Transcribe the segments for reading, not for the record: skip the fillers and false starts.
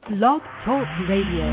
Blog Talk Radio.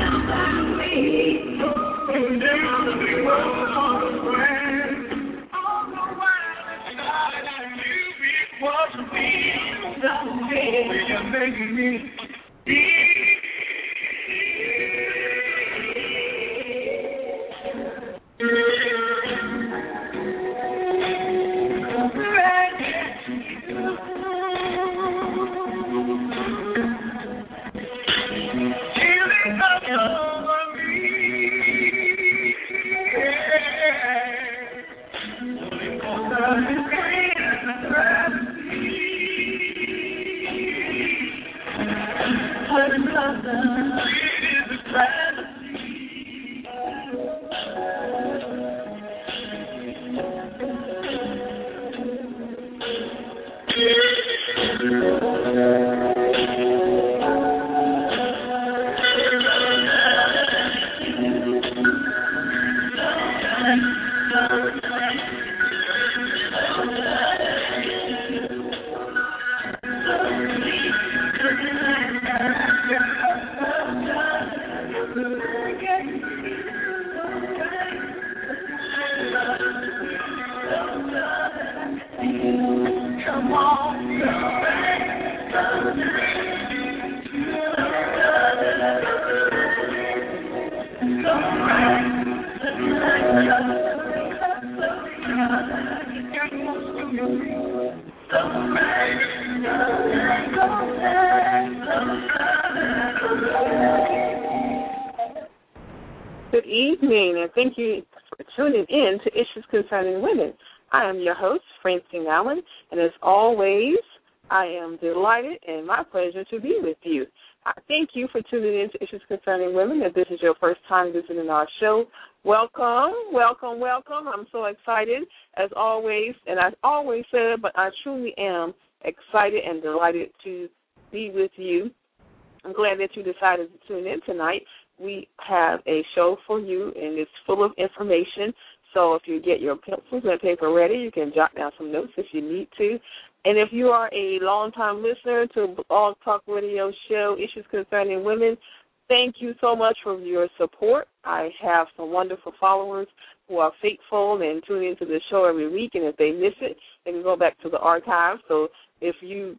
Good evening, and thank you for tuning in to Issues Concerning Women. I am your host, Francine Allen, and as always, I am delighted and my pleasure to be with you. I thank you for tuning in to Issues Concerning Women. If this is your first time visiting our show, welcome, welcome, welcome. I'm so excited, as always, and I always said, but I truly am excited and delighted to be with you. I'm glad that you decided to tune in tonight. We have a show for you, and it's full of information. So if you get your pencils and paper ready, you can jot down some notes if you need to. And if you are a longtime listener to Blog Talk Radio show, Issues Concerning Women, thank you so much for your support. I have some wonderful followers who are faithful and tune into the show every week, and if they miss it, they can go back to the archive. So if you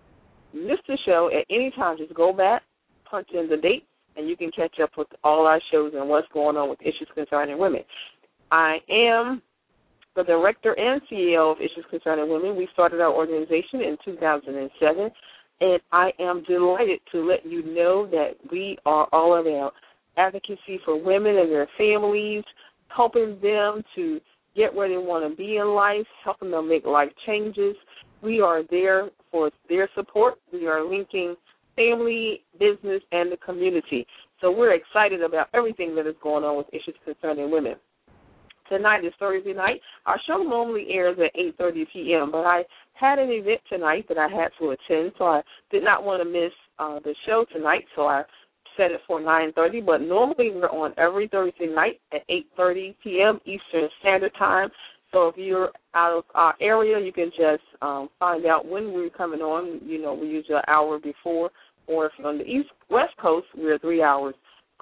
miss the show at any time, just go back, punch in the date, and you can catch up with all our shows and what's going on with Issues Concerning Women. I am the director and CEO of Issues Concerning Women. We started our organization in 2007, and I am delighted to let you know that we are all about advocacy for women and their families, helping them to get where they want to be in life, helping them make life changes. We are there for their support. We are linking family, business, and the community. So we're excited about everything that is going on with Issues Concerning Women. Tonight is Thursday night. Our show normally airs at 8:30 p.m., but I had an event tonight that I had to attend, so I did not want to miss the show tonight, so I set it for 9:30. But normally we're on every Thursday night at 8:30 p.m. Eastern Standard Time. So if you're out of our area, you can just find out when we're coming on. You know, we usually an hour before, or if you're on the West Coast, we're 3 hours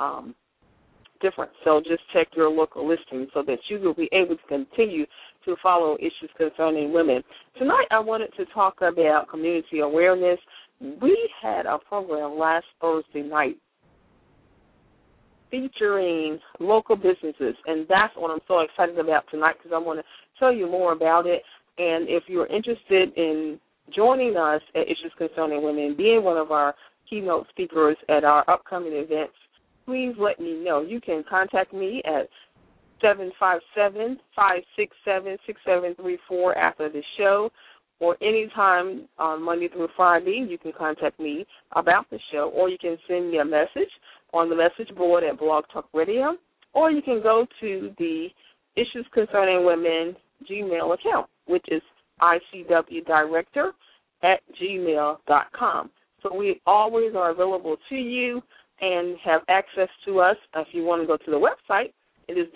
different. So just check your local listing so that you will be able to continue to follow Issues Concerning Women. Tonight I wanted to talk about community awareness. We had a program last Thursday night featuring local businesses, and that's what I'm so excited about tonight because I want to tell you more about it. And if you're interested in joining us at Issues Concerning Women, being one of our keynote speakers at our upcoming events, please let me know. You can contact me at 757-567-6734 after the show, or anytime on Monday through Friday, you can contact me about the show, or you can send me a message on the message board at Blog Talk Radio, or you can go to the Issues Concerning Women Gmail account, which is icwdirector@gmail.com. So we always are available to you and have access to us. If you want to go to the website, it is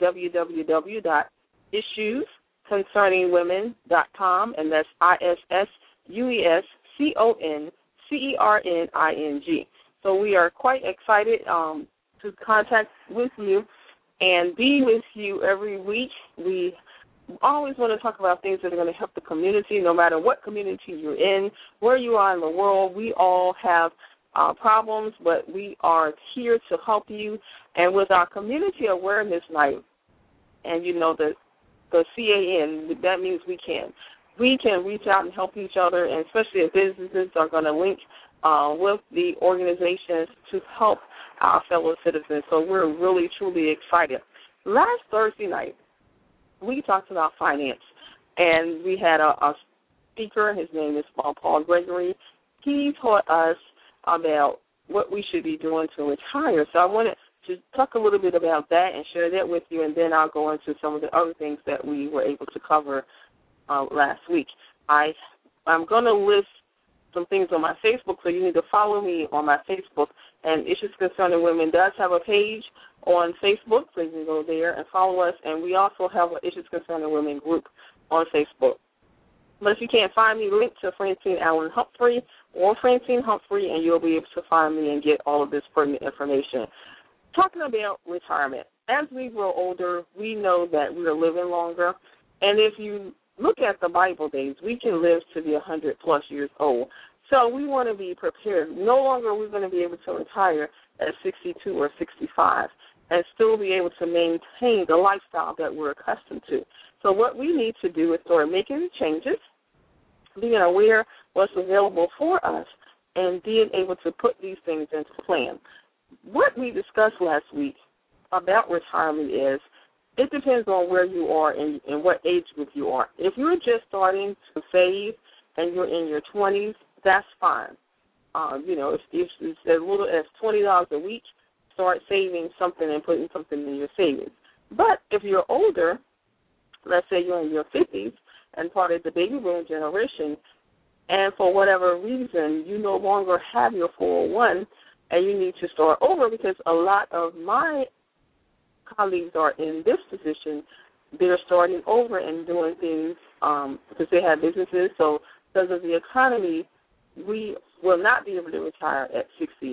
www.issuesconcerningwomen.com, and that's ISSUESCONCERNING. So we are quite excited to contact with you and be with you every week. We always want to talk about things that are going to help the community, no matter what community you're in, where you are in the world. We all have problems, but we are here to help you. And with our Community Awareness Night, and you know the CAN, that means we can reach out and help each other, and especially if businesses are going to link with the organizations to help our fellow citizens. So we're really, truly excited. Last Thursday night, we talked about finance, and we had a speaker. His name is Paul Gregory. He taught us about what we should be doing to retire. So I wanted to talk a little bit about that and share that with you, and then I'll go into some of the other things that we were able to cover last week. I'm going to list some things on my Facebook, so you need to follow me on my Facebook. And Issues Concerning Women does have a page on Facebook, so you can go there and follow us. And we also have an Issues Concerning Women group on Facebook. But if you can't find me, link to Francine Allen Humphrey or Francine Humphrey, and you'll be able to find me and get all of this pertinent information. Talking about retirement, as we grow older, we know that we are living longer. And if you look at the Bible days, we can live to be 100-plus years old. So we want to be prepared. No longer are we going to be able to retire at 62 or 65 and still be able to maintain the lifestyle that we're accustomed to. So what we need to do is start making changes, being aware what's available for us, and being able to put these things into plan. What we discussed last week about retirement is it depends on where you are and what age group you are. If you're just starting to save and you're in your 20s, that's fine. If it's as little as $20 a week, start saving something and putting something in your savings. But if you're older, let's say you're in your 50s and part of the baby boom generation, and for whatever reason you no longer have your 401 and you need to start over, because a lot of my colleagues are in this position, they're starting over and doing things because they have businesses. So because of the economy, we will not be able to retire at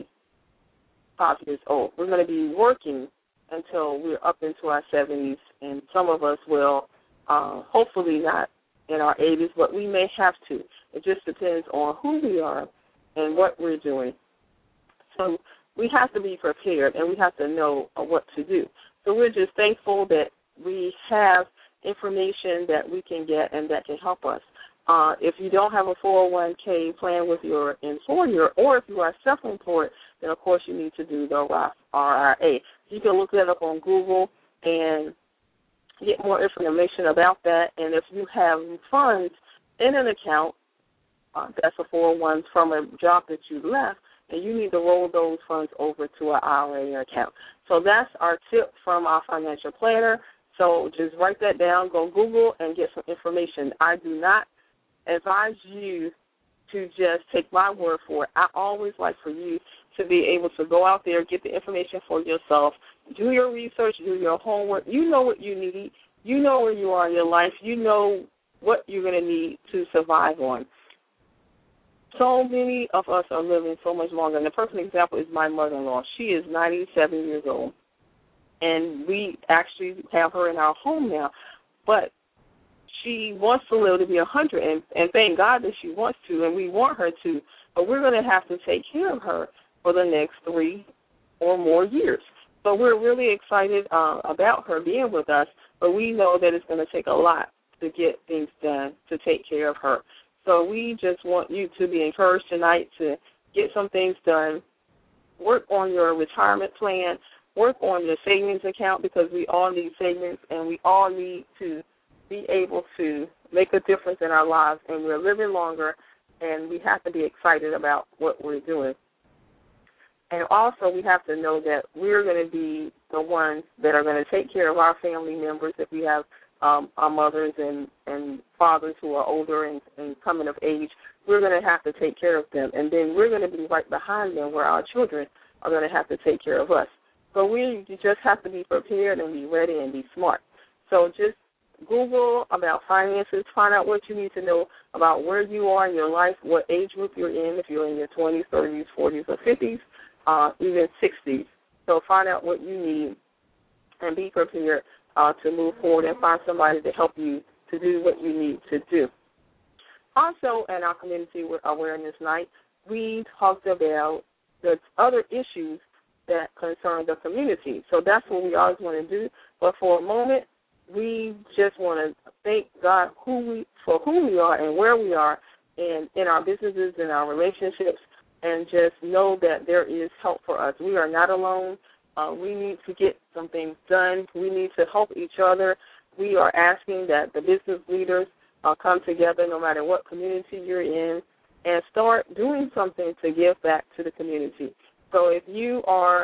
65 years old. We're going to be working until we're up into our 70s, and some of us will hopefully not in our 80s, but we may have to. It just depends on who we are and what we're doing. So we have to be prepared, and we have to know what to do. So we're just thankful that we have information that we can get and that can help us. If you don't have a 401k plan with your employer, or if you are self-employed, then, of course, you need to do the Roth IRA. You can look that up on Google and get more information about that. And if you have funds in an account, that's a 401 from a job that you left, and you need to roll those funds over to an IRA account. So that's our tip from our financial planner. So just write that down, go Google, and get some information. I do not advise you to just take my word for it. I always like for you to be able to go out there, get the information for yourself, do your research, do your homework. You know what you need. You know where you are in your life. You know what you're going to need to survive on. So many of us are living so much longer. And the perfect example is my mother-in-law. She is 97 years old, and we actually have her in our home now. But she wants to live to be 100, and thank God that she wants to, and we want her to. But we're going to have to take care of her for the next 3 or more years. So we're really excited about her being with us, but we know that it's going to take a lot to get things done to take care of her. So we just want you to be encouraged tonight to get some things done, work on your retirement plan, work on your savings account, because we all need savings and we all need to be able to make a difference in our lives, and we're living longer, and we have to be excited about what we're doing. And also we have to know that we're going to be the ones that are going to take care of our family members. If we have our mothers and fathers who are older and coming of age, we're going to have to take care of them. And then we're going to be right behind them where our children are going to have to take care of us. So we just have to be prepared and be ready and be smart. So just Google about finances, find out what you need to know about where you are in your life, what age group you're in, if you're in your 20s, 30s, 40s, or 50s, even 60s. So find out what you need and be prepared to move forward and find somebody to help you to do what you need to do. Also, at our Community Awareness Night, we talked about the other issues that concern the community. So that's what we always want to do. But for a moment, we just want to thank God for who we are and where we are in our businesses and our relationships, and just know that there is help for us. We are not alone. We need to get some things done. We need to help each other. We are asking that the business leaders come together no matter what community you're in and start doing something to give back to the community. So if you are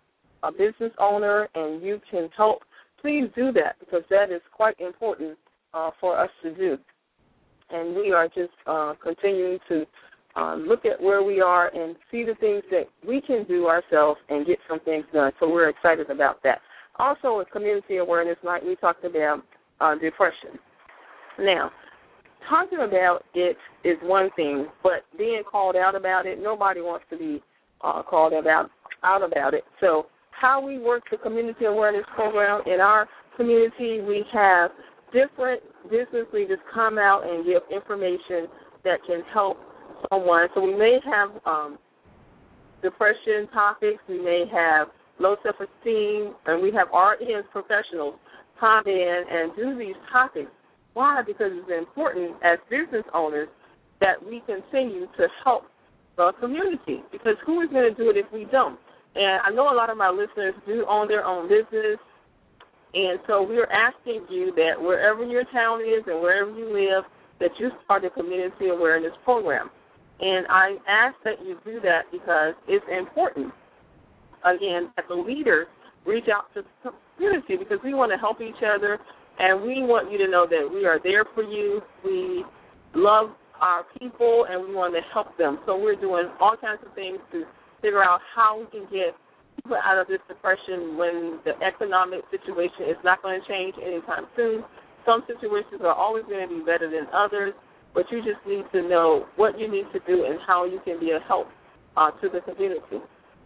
a business owner and you can help, please do that, because that is quite important for us to do. And we are just continuing to look at where we are and see the things that we can do ourselves and get some things done. So we're excited about that. Also, at Community Awareness Night, we talked about depression. Now, talking about it is one thing, but being called out about it, nobody wants to be called out about it. So how we work the Community Awareness Program in our community, we have different business leaders come out and give information that can help someone. So we may have depression topics, we may have low self-esteem, and we have RN professionals come in and do these topics. Why? Because it's important as business owners that we continue to help the community, because who is going to do it if we don't? And I know a lot of my listeners do own their own business, and so we're asking you that wherever your town is and wherever you live, that you start a community awareness program. And I ask that you do that because it's important, again, that the leaders reach out to the community, because we want to help each other, and we want you to know that we are there for you. We love our people, and we want to help them. So we're doing all kinds of things to figure out how we can get people out of this depression when the economic situation is not going to change anytime soon. Some situations are always going to be better than others, but you just need to know what you need to do and how you can be a help to the community.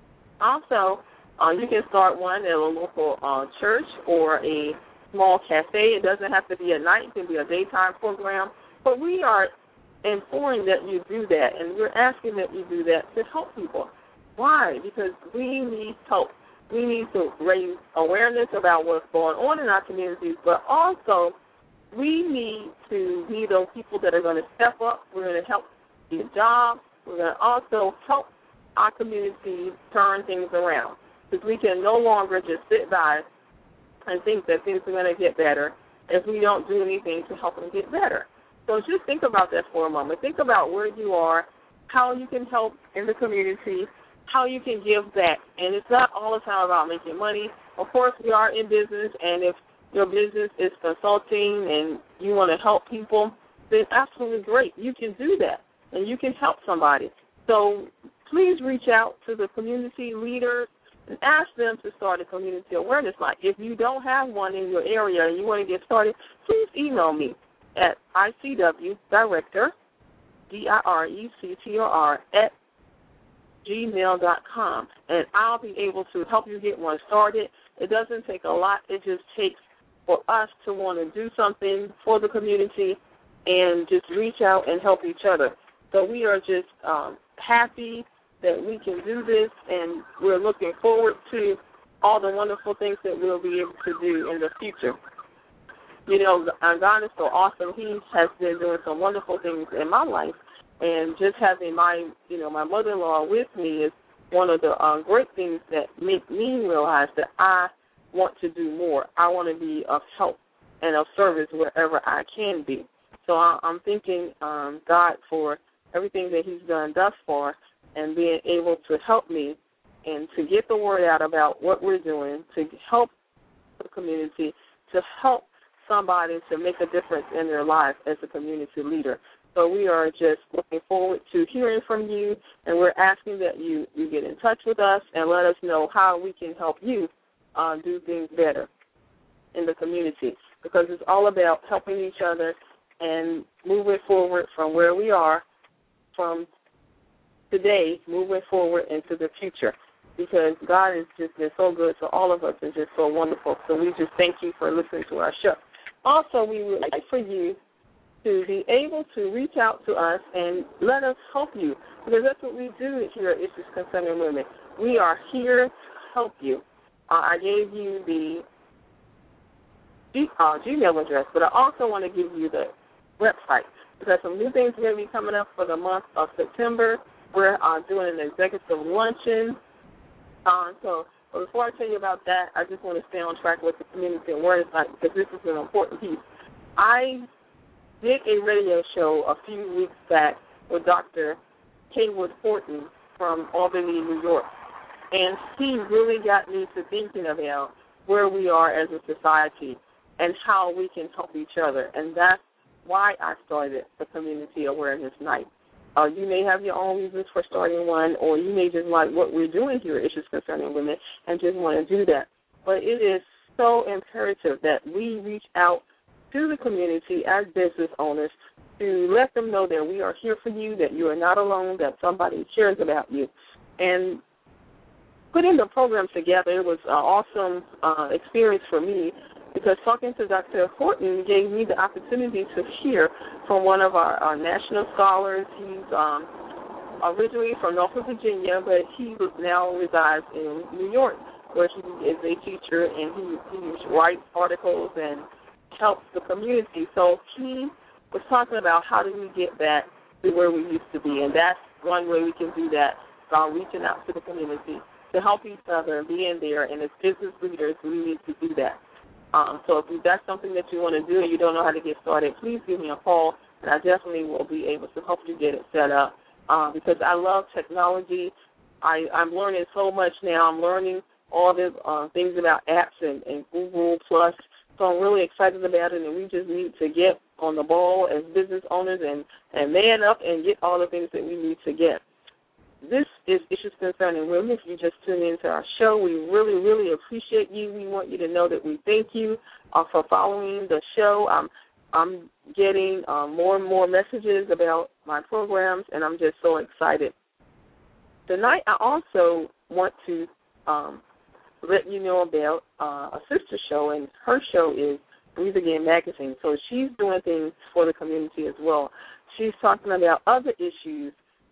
Also, you can start one at a local church or a small cafe. It doesn't have to be a night. It can be a daytime program. But we are imploring that you do that, and we're asking that you do that to help people. Why? Because we need help. We need to raise awareness about what's going on in our communities, but also we need to be those people that are going to step up. We're going to help get jobs. We're going to also help our community turn things around, because we can no longer just sit by and think that things are going to get better if we don't do anything to help them get better. So just think about that for a moment. Think about where you are, how you can help in the community, how you can give back. And it's not all the time about making money. Of course, we are in business, and if your business is consulting and you want to help people, then absolutely great. You can do that, and you can help somebody. So please reach out to the community leaders and ask them to start a community awareness night. If you don't have one in your area and you want to get started, please email me at icwdirector, DIRECTOR, @gmail.com, and I'll be able to help you get one started. It doesn't take a lot. It just takes for us to want to do something for the community and just reach out and help each other. So we are just happy that we can do this, and we're looking forward to all the wonderful things that we'll be able to do in the future. You know, God is so awesome. He has been doing some wonderful things in my life, and just having my mother-in-law with me is one of the great things that make me realize that I want to do more. I want to be of help and of service wherever I can be. So I'm thanking God for everything that he's done thus far, and being able to help me and to get the word out about what we're doing, to help the community, to help somebody to make a difference in their life as a community leader. So we are just looking forward to hearing from you, and we're asking that you get in touch with us and let us know how we can help you do things better in the community, because it's all about helping each other and moving forward from where we are from today, moving forward into the future. because God has just been so good to all of us and just so wonderful. So we just thank you for listening to our show. Also, we would like for you to be able to reach out to us and let us help you, because that's what we do here at Issues Concerning Women. We are here to help you. I gave you the Gmail address, but I also want to give you the website, because some new things are going to be coming up for the month of September. We're doing an executive luncheon. So before I tell you about that, I just want to stay on track with the community awareness night, because this is an important piece. I did a radio show a few weeks back with Dr. Kaywood Horton from Albany, New York, and he really got me to thinking about where we are as a society and how we can help each other, and that's why I started the Community Awareness Night. You may have your own reasons for starting one, or you may just like what we're doing here at Issues Concerning Women and just want to do that. But it is so imperative that we reach out to the community as business owners to let them know that we are here for you, that you are not alone, that somebody cares about you. And putting the program together, it was an awesome experience for me, because talking to Dr. Horton gave me the opportunity to hear from one of our national scholars. He's originally from Norfolk, Virginia, but he now resides in New York, where he is a teacher, and he writes articles and helps the community. So he was talking about how do we get back to where we used to be, and that's one way we can do that, by reaching out to the community to help each other and being there, and as business leaders, we need to do that. So if that's something that you want to do and you don't know how to get started, please give me a call, and I definitely will be able to help you get it set up, because I love technology. I'm learning so much now. I'm learning all the things about apps and Google Plus. So I'm really excited about it, and we just need to get on the ball as business owners and man up and get all the things that we need to get. This is Issues Concerning Women. If you just tuned into our show, we really, really appreciate you. We want you to know that we thank you for following the show. I'm getting more and more messages about my programs, and I'm just so excited. Tonight, I also want to let you know about a sister show, and her show is Breathe Again Magazine. So she's doing things for the community as well. She's talking about other issues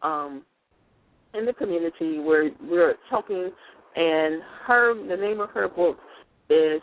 in the community where we're helping, and the name of her book is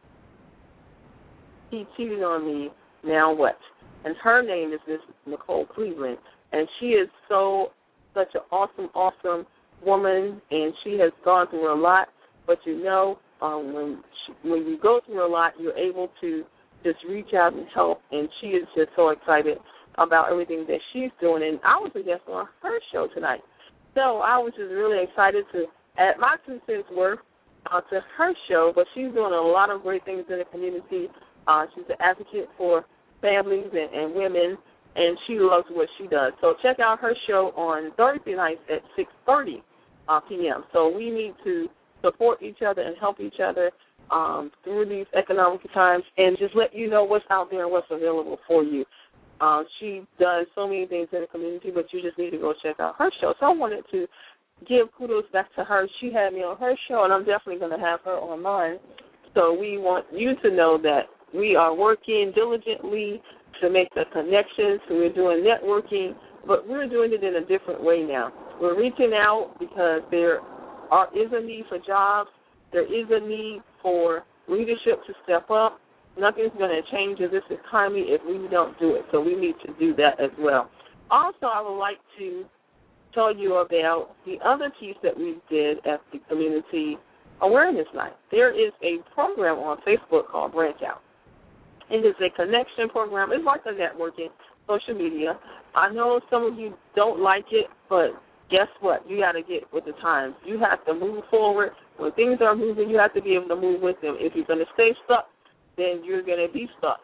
He Cheated on Me, Now What? And her name is Miss Nicole Cleveland, and she is such an awesome woman, and she has gone through a lot. But you know, when you go through a lot, you're able to just reach out and help, and she is just so excited about everything that she's doing. And I was a guest on her show tonight, so I was just really excited to add my 2 cents worth to her show. But she's doing a lot of great things in the community. She's an advocate for families and women, and she loves what she does. So check out her show on Thursday nights at 6:30 p.m. So we need to support each other and help each other through these economic times, and just let you know what's out there and what's available for you. She does so many things in the community, but you just need to go check out her show. So I wanted to give kudos back to her. She had me on her show, and I'm definitely going to have her on mine. So we want you to know that we are working diligently to make the connections. So we're doing networking, but we're doing it in a different way now. We're reaching out because there is a need for jobs. There is a need for leadership to step up. Nothing's going to change in this economy if we don't do it, so we need to do that as well. Also, I would like to tell you about the other piece that we did at the Community Awareness Night. There is a program on Facebook called Branch Out. It is a connection program. It's like a networking, social media. I know some of you don't like it, but guess what? You got to get with the times. You have to move forward. When things are moving, you have to be able to move with them. If you're going to stay stuck, then you're going to be stuck.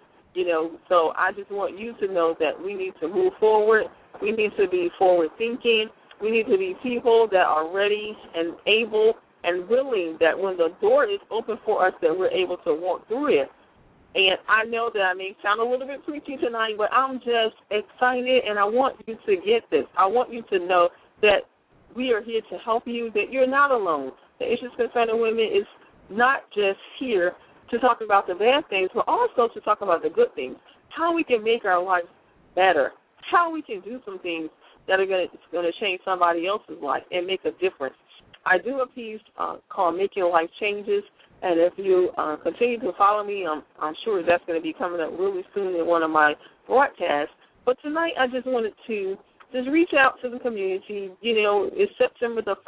So I just want you to know that we need to move forward. We need to be forward thinking. We need to be people that are ready and able and willing, that when the door is open for us, that we're able to walk through it. And I know that I may sound a little bit preachy tonight, but I'm just excited, and I want you to get this. I want you to know that we are here to help you, that you're not alone, the Issues Concerning Women is not just here to talk about the bad things, but also to talk about the good things, how we can make our lives better, how we can do some things that are going to change somebody else's life and make a difference. I do a piece called Making Life Changes, and if you continue to follow me, I'm sure that's going to be coming up really soon in one of my broadcasts. But tonight I just wanted to just reach out to the community. You know, it's September the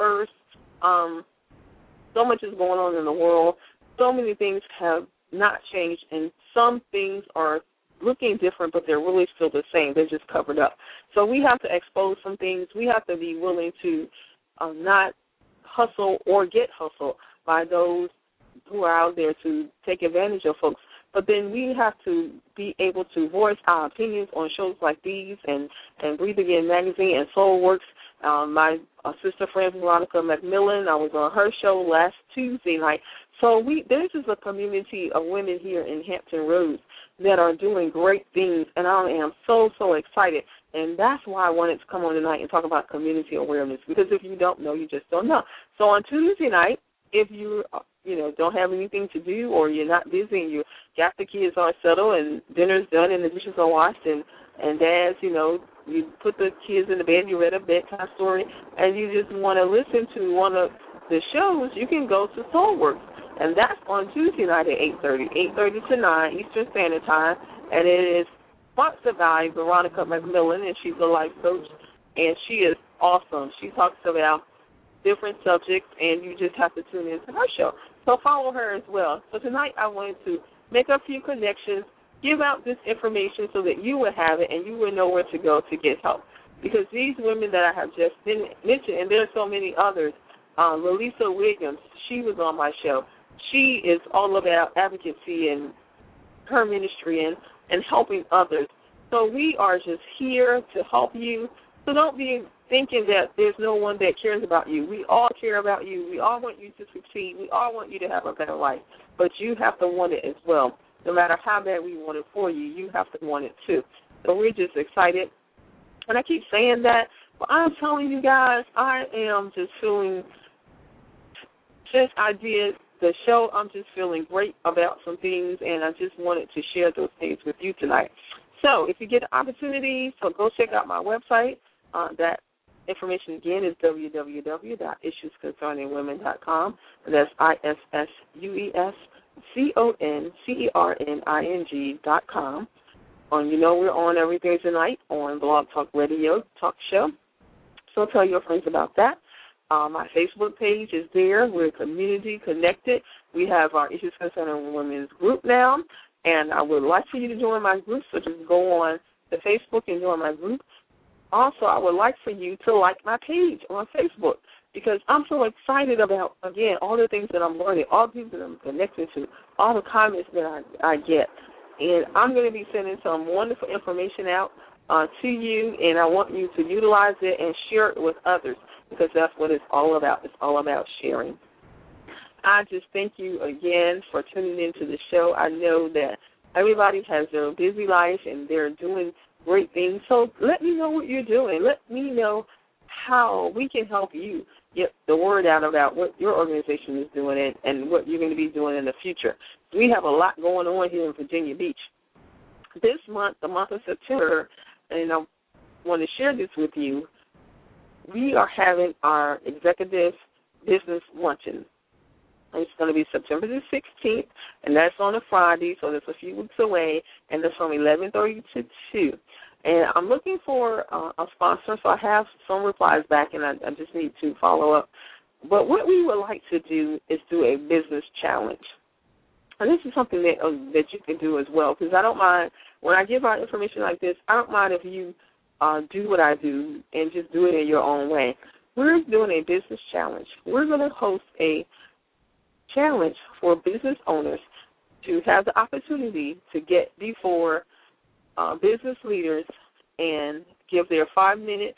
1st. So much is going on in the world. So many things have not changed, and some things are looking different, but they're really still the same. They're just covered up. So we have to expose some things. We have to be willing to not hustle or get hustled by those who are out there to take advantage of folks. But then we have to be able to voice our opinions on shows like these and Breathe Again Magazine and Soulworks. My sister friend Veronica McMillan, I was on her show last Tuesday night. So there's just a community of women here in Hampton Roads that are doing great things, and I am so excited. And that's why I wanted to come on tonight and talk about community awareness, because if you don't know, you just don't know. So on Tuesday night, if you don't have anything to do or you're not busy and you got the kids all settled and dinner's done and the dishes are washed and dad's, you put the kids in the bed, you read a bedtime story, and you just want to listen to one of the shows, you can go to Soulworks. And that's on Tuesday night at 8:30 to 9 Eastern Standard Time. And it is sponsored by Veronica McMillan, and she's a life coach, and she is awesome. She talks about different subjects, and you just have to tune into her show. So follow her as well. So tonight I wanted to make a few connections, give out this information so that you would have it and you would know where to go to get help. Because these women that I have just mentioned, and there are so many others, Lalisa Williams, she was on my show. She is all about advocacy and her ministry and helping others. So we are just here to help you. So don't be thinking that there's no one that cares about you. We all care about you. We all want you to succeed. We all want you to have a better life. But you have to want it as well. No matter how bad we want it for you, you have to want it too. So we're just excited. And I keep saying that, but I'm telling you guys, I am just feeling, since I did the show, I'm just feeling great about some things, and I just wanted to share those things with you tonight. So if you get the opportunity, so go check out my website. That information, again, is www.issuesconcerningwomen.com. That's ISSUESCONCERNING.com. We're on every Thursday night on Blog Talk Radio Talk Show. So tell your friends about that. My Facebook page is there. We're community connected. We have our Issues Concerning Women's group now, and I would like for you to join my group, so just go on to Facebook and join my group. Also, I would like for you to like my page on Facebook, because I'm so excited about, again, all the things that I'm learning, all the people that I'm connected to, all the comments that I get. And I'm going to be sending some wonderful information out to you, and I want you to utilize it and share it with others, because that's what it's all about. It's all about sharing. I just thank you again for tuning into the show. I know that everybody has their busy life and they're doing great things. So let me know what you're doing. Let me know how we can help you get the word out about what your organization is doing and what you're going to be doing in the future. We have a lot going on here in Virginia Beach. This month, the month of September, and I want to share this with you, we are having our executive business luncheon. It's going to be September the 16th, and that's on a Friday, so that's a few weeks away, and that's from 11:30 to 2. And I'm looking for a sponsor, so I have some replies back, and I just need to follow up. But what we would like to do is do a business challenge. And this is something that you can do as well, because I don't mind, when I give out information like this, I don't mind if you do what I do and just do it in your own way. We're doing a business challenge. We're going to host a challenge for business owners to have the opportunity to get before business leaders and give their 5-minute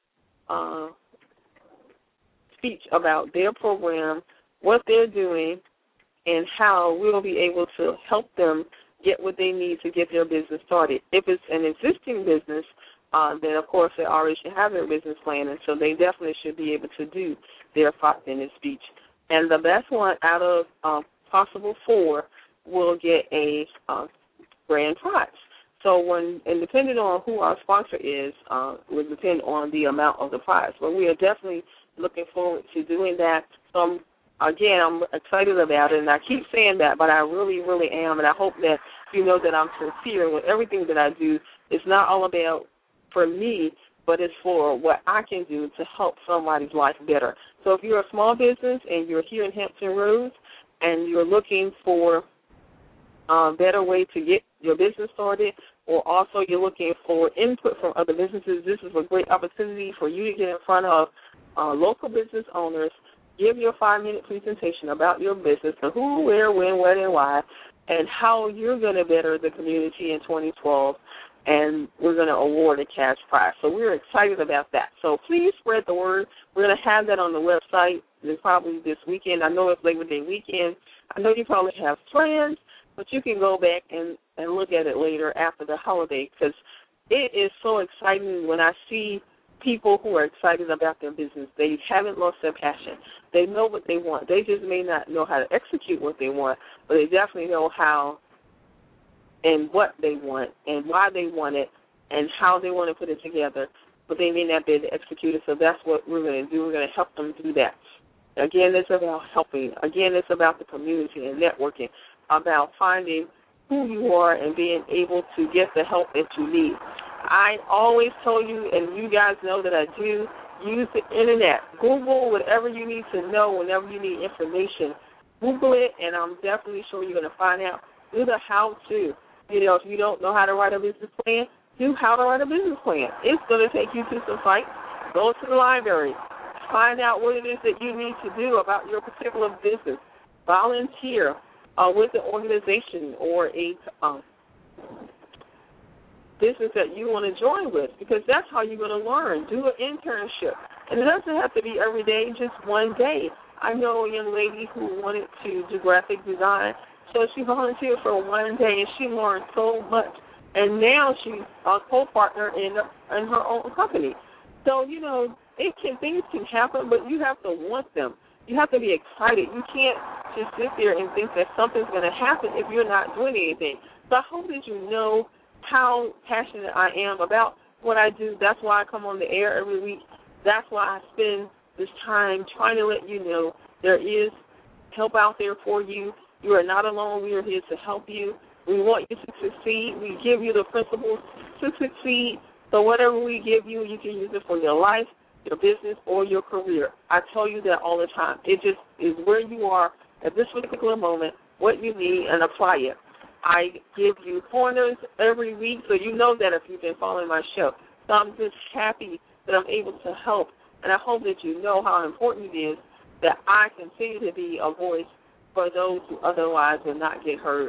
speech about their program, what they're doing, and how we'll be able to help them get what they need to get their business started. If it's an existing business, then, of course, they already should have their business plan, and so they definitely should be able to do their 5-minute speech. And the best one out of possible 4 will get a grand prize. So and depending on who our sponsor is, will depend on the amount of the prize. But we are definitely looking forward to doing that. So I'm excited about it, and I keep saying that, but I really, really am, and I hope that you know that I'm sincere with everything that I do. It's not all about for me, but it's for what I can do to help somebody's life better. So if you're a small business and you're here in Hampton Roads and you're looking for a better way to get your business started, or also you're looking for input from other businesses, this is a great opportunity for you to get in front of local business owners, give your 5-minute presentation about your business, and who, where, when, what, and why, and how you're going to better the community in 2012, and we're going to award a cash prize. So we're excited about that. So please spread the word. We're going to have that on the website probably this weekend. I know it's Labor Day weekend. I know you probably have plans, but you can go back and look at it later after the holiday, because it is so exciting when I see people who are excited about their business. They haven't lost their passion. They know what they want. They just may not know how to execute what they want, but they definitely know how and what they want and why they want it and how they want to put it together, but they may not be able to execute it. So that's what we're going to do. We're going to help them do that. Again, it's about helping. Again, it's about the community and networking, about finding who you are and being able to get the help that you need. I always tell you, and you guys know that I do, use the Internet. Google whatever you need to know whenever you need information. Google it, and I'm definitely sure you're going to find out. Do the how-to. You know, if you don't know how to write a business plan, do how to write a business plan. It's going to take you to some sites. Go to the library. Find out what it is that you need to do about your particular business. Volunteer with an organization or a business that you want to join with, because that's how you're going to learn. Do an internship. And it doesn't have to be every day, just one day. I know a young lady who wanted to do graphic design, so she volunteered for one day, and she learned so much. And now she's a co-partner in her own company. So, you know, things can happen, but you have to want them. You have to be excited. You can't just sit there and think that something's going to happen if you're not doing anything. So I hope that you know how passionate I am about what I do. That's why I come on the air every week. That's why I spend this time trying to let you know there is help out there for you. You are not alone. We are here to help you. We want you to succeed. We give you the principles to succeed. So whatever we give you, you can use it for your life, your business, or your career. I tell you that all the time. It just is where you are at this particular moment, what you need, and apply it. I give you pointers every week, so you know that if you've been following my show. So I'm just happy that I'm able to help, and I hope that you know how important it is that I continue to be a voice for those who otherwise will not get heard.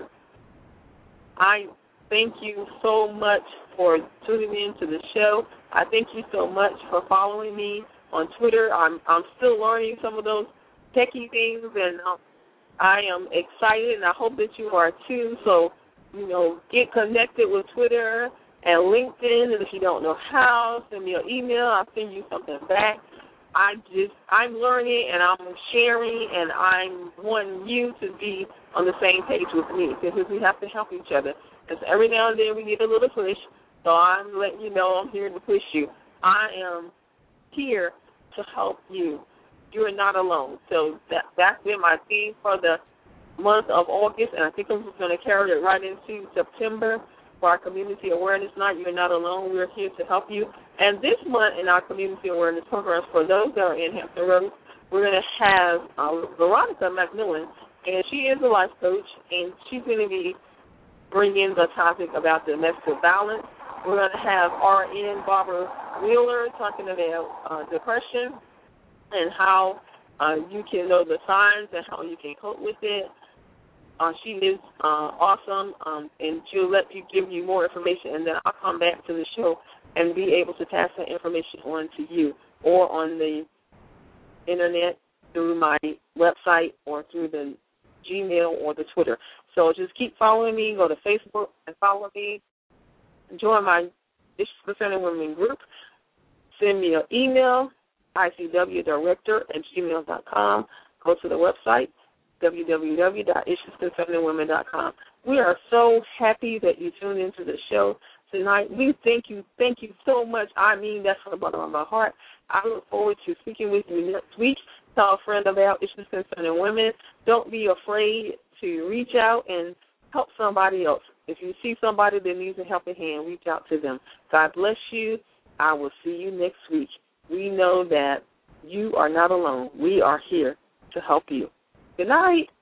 I thank you so much for tuning in to the show. I thank you so much for following me on Twitter. I'm still learning some of those techie things, and I am excited, and I hope that you are too. So, you know, get connected with Twitter and LinkedIn, and if you don't know how, send me an email. I'll send you something back. I'm learning, and I'm sharing, and I'm wanting you to be on the same page with me, because we have to help each other. Because every now and then we get a little push, so I'm letting you know I'm here to push you. I am here to help you. You are not alone. So that's been my theme for the month of August, and I think I'm just going to carry it right into September for our Community Awareness Night. You're not alone. We're here to help you. And this month in our Community Awareness programs, for those that are in Hampton Roads, we're going to have Veronica McMillan, and she is a life coach, and she's going to be bringing the topic about domestic violence. We're going to have RN Barbara Wheeler talking about depression and how you can know the signs and how you can cope with it. She is awesome, and she'll give you more information, and then I'll come back to the show and be able to pass that information on to you or on the Internet through my website or through the Gmail or the Twitter. So just keep following me. Go to Facebook and follow me. Join my Issues Concerning Women group. Send me an email, icwdirector@gmail.com. go to the website, www.issuesconcerningwomen.com. We are so happy that you tuned into the show tonight. We thank you so much. I mean, that's from the bottom of my heart. I look forward to speaking with you next week. Tell a friend about Issues Concerning Women. Don't be afraid to reach out and help somebody else. If you see somebody that needs a helping hand, reach out to them. God bless you. I will see you next week. We know that you are not alone. We are here to help you. Good night.